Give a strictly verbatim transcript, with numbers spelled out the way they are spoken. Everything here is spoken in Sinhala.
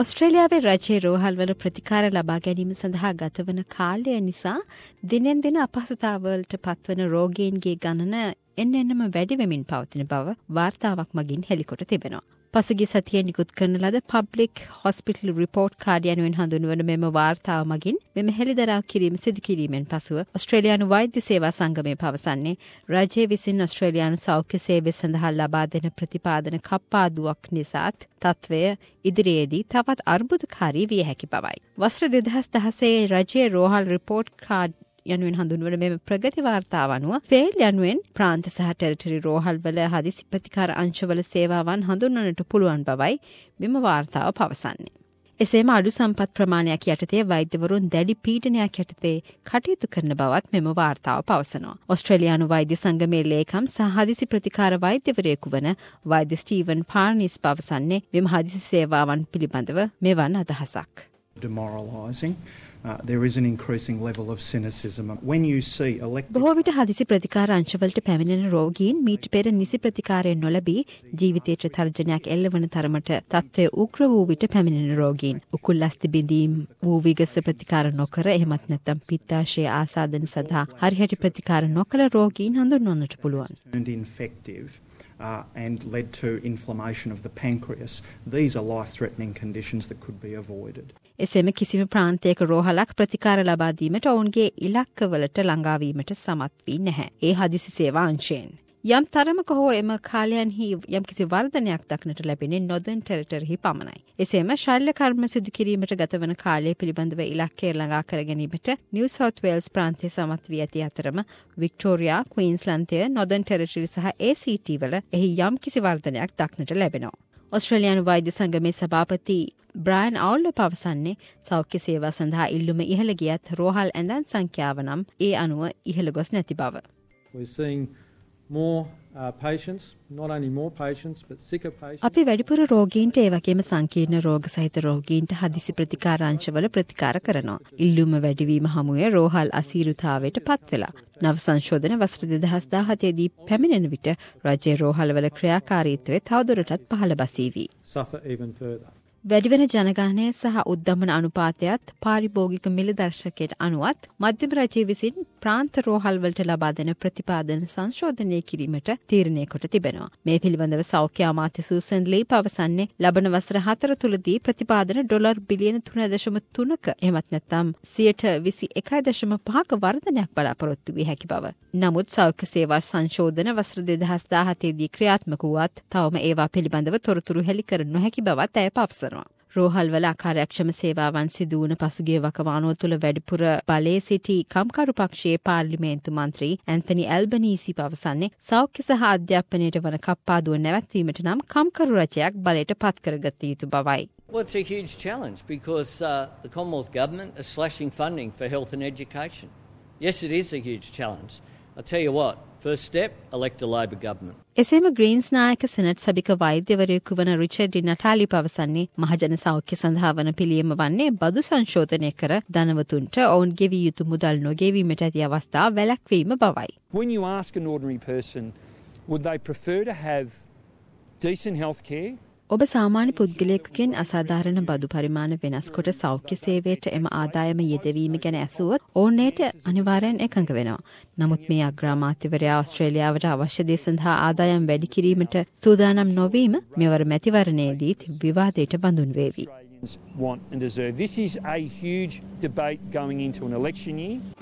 ඔස්ට්‍රේලියාවේ රජයේ රෝහල්වල ප්‍රතිකාර ලබා ගැනීම සඳහා ගතවන කාලය නිසා දිනෙන් දින අපහසුතාවලට පත්වන රෝගීන්ගේ ගණන එන්න එන්නම වැඩි වෙමින් පවතින බව වාර්තාවක් මගින් හෙළිකොට තිබෙනවා. පසුගිය සතියේ නිකුත් කරන ලද පබ්ලික් හොස්පිටල් රිපෝට් කාඩ් යනුවෙන් හඳුන්වන මෙම වාර්තාව මගින් මෙම හෙළිදරව් කිරීම සිදු කිරීමෙන් පසුව ඔස්ට්‍රේලියානු වෛද්‍ය සේවා සංගමය පවසන්නේ රජය විසින් ඔස්ට්‍රේලියානු සෞඛ්‍ය සේවය සඳහා ලබා දෙන ප්‍රතිපාදන කප්පාදුවක් නිසාත් තත්වය ඉදිරියේදී තවත් අර්බුදකාරී විය හැකි බවයි. වසර දෙදහස් දහසේ රජයේ රෝහල් රිපෝට් කාඩ් යනුවෙන් හඳුන්වන මෙම ප්‍රගති වාර්තාව අනුව ෆේල් යනුවෙන් ප්‍රාන්ත සහ ටෙරිටරි රෝහල්වල හදිසි ප්‍රතිකාර අංශවල සේවාවන් හඳුන්වන්නට පුළුවන් බවයි මෙම වාර්තාව පවසන්නේ. එසේම අඩු සම්පත් ප්‍රමාණයක් යටතේ වෛද්‍යවරුන් දැඩි පීඩනයක් යටතේ කටයුතු කරන බවත් මෙම වාර්තාව පවසනවා. ඔස්ට්‍රේලියානු වෛද්‍ය සංගමේ ලේකම් සහ හදිසි ප්‍රතිකාර වෛද්‍යවරයෙකු වන වෛද්‍ය ස්ටීවන් පාර්නිස් පවසන්නේ මෙම හදිසි සේවාවන් පිළිබඳව මෙවන් අදහසක්. Demoralising. Uh, there is an increasing level of cynicism. When you see elected... බොහෝ විට හදිසි ප්‍රතිකාර අංශවලට පැමිණෙන රෝගීන් මීට පෙර නිසි ප්‍රතිකාරය නොලබී ජීවිතයට තර්ජනයක් එල්ලවන තරමට තත්ත්වය උග්‍ර වූ විට පැමිණෙන රෝගීන් උකුල් අස්ථි බිඳීම් වූ විගස ප්‍රතිකාර නොකර එහෙමත් නැත්නම් පිත්තාශය ආසාදන සඳහා හරිහැටි ප්‍රතිකාර නොකළ රෝගීන් හඳුන්වන්නට පුළුවන්. infective uh, and led to inflammation of the pancreas. These are life-threatening conditions that could be avoided. එසේම කිසිම ප්‍රාන්තයක රෝහලක් ප්‍රතිකාර ලබා දීමට ඔවුන්ගේ ඉලක්කවලට ළඟාවීමට සමත් වී නැහැ. ඒ හදිසි සේවා අංශයෙන්. යම් තරමක හෝ එම කාලයන්හි යම් කිසි වර්ධනයක් දක්නට ලැබෙන්නේ නොදර්න් ටෙරිටරිහි පමණයි. එසේම ශල්‍ය කර්ම සිදු කිරීමට ගතවන කාලය පිළිබඳව ඉලක්කය ළඟා කර ගැනීමට නිව් සවුත් වේල්ස් ප්‍රාන්තය සමත් වී ඇති අතරම වික්ටෝරියා, ක්වීන්ස්ලන්තය, නොදර්න් ටෙරිටරි සහ ඒ සී ටී වල එහි යම් කිසි වර්ධනයක් දක්නට ලැබෙනවා. ඔස්ට්‍රේලියානු වෛද්‍ය සංගමේ සභාපති බ්‍රයන් අවුල්ල පවසන්නේ සෞඛ්‍ය සේවා සඳහා ඉල්ලුම ඉහළ ගියත් රෝහල් ඇඳන් සංඛ්‍යාව නම් ඒ අනුව ඉහළ ගොස් නැති බව. We're seeing more uh, patients, not only more patients but sicker patients. අපි වැඩිපුර රෝගීන්ට ඒ වගේම සංකීර්ණ රෝග සහිත රෝගීන්ට හදිසි ප්‍රතිකාර අංශවල ප්‍රතිකාර කරනවා. ඉල්ලුම වැඩිවීම හමුවේ රෝහල් අසීරුතාවයට පත් වෙලා. නව සංශෝධන වසර දෙදහස් දාහතේ දී පැමිණෙන විට රජයේ රෝහල්වල ක්‍රියාකාරීත්වය තවදුරටත් පහළ බසීවි. Suffer even further. වැඩිවන ජනගහනය සහ උද්දමන අනුපාතයත් පාරිභෝගික මිල දර්ශකයට අනුවත් මධ්‍යම රජය විසින් ප්‍රාන්ත රෝහල්වලට ලබා දෙන ප්‍රතිපාදන සංශෝධනය කිරීමට තීරණය කොට තිබෙනවා. මේ පිළිබඳව සෞඛ්‍ය අමාත්‍ය සූසන් ලී පවසන්නේ ලබන වසර හතර තුලදී ප්‍රතිපාදන ඩොලර් බිලියන තුන දශම තුනක එහෙමත් නැත්නම් සියයට විසි එකයි දශම පහක වර්ධනයක් බලාපොරොත්තු විය හැකි බව. නමුත් සෞඛ්‍ය සේවා සංශෝධන වසර දෙදහස් දාහතේ දී ක්‍රියාත්මක වුවත් තවම ඒවා පිළිබඳව තොරතුරු හෙළි කර නොහැකි බවත් ඇය පවසනවා. රෝහල්වල අකාර්යක්ෂම සේවාවන් සිදු වුණ පසුගිය වකවානුව තුළ වැඩිපුර බලයේ සිටි කම්කරු පක්ෂයේ පාර්ලිමේන්තු මන්ත්‍රී ඇන්තනි ඇල්බනීසි පවසන්නේ සෞඛ්‍ය සහ අධ්‍යාපනයට වන කප්පාදුව නැවැත්වීමට නම් කම්කරු රජයක් බලයට පත් කරගත යුතු බවයි. Well, it's a huge challenge because uh, the Commonwealth Government is slashing funding for health and education. Yes, it is a huge challenge. I'll tell you what, first step, elect a Labor government. එසේම ග්‍රීන්ස් නායක සෙනට් සභික වෛද්‍යවරයෙකු වන රිචඩ් ඩි නටාලි පවසන්නේ මහජන සෞඛ්‍ය සඳහා වන පිළියම වන්නේ බදු සංශෝධනය කර ධනවතුන්ට ඔවුන් ගෙවිය යුතු මුදල් නොගෙවීමට ඇති අවස්ථා වැළැක්වීම බවයි. When you ask an ordinary person, would they prefer to have decent health care? ඔබ සාමාන්‍ය පුද්ගලයෙකුගෙන් අසාධාරණ බදු පරිමාණ වෙනස් කොට සෞඛ්‍ය සේවයට එම ආදායම යෙදවීම ගැන ඇසුවොත් ඕනෑට අනිවාර්යෙන් එකඟ වෙනවා. නමුත් මේ අග්‍රාමාත්‍යවරයා ඔස්ට්‍රේලියාවට අවශ්‍ය දේ සඳහා ආදායම් වැඩි කිරීමට සූදානම් නොවීම මෙවර මැතිවරණයේදීත් විවාදයට බඳුන් වේවි. Want and deserve. This is a huge debate going into an election year.